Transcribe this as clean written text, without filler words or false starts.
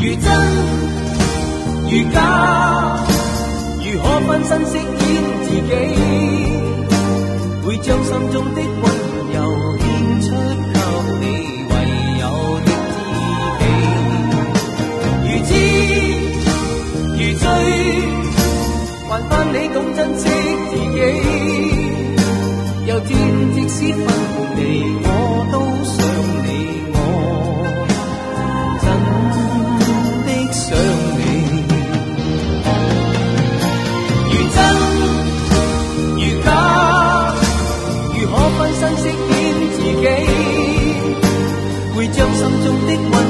真如假，如何分身饰演自己？會將心中的溫柔獻出給你唯有的知己。如痴如醉，還盼你懂珍惜自己。有天即使分離，我都想你，我真的想你。如真如假，如何分身飾演自己？會將心中的溫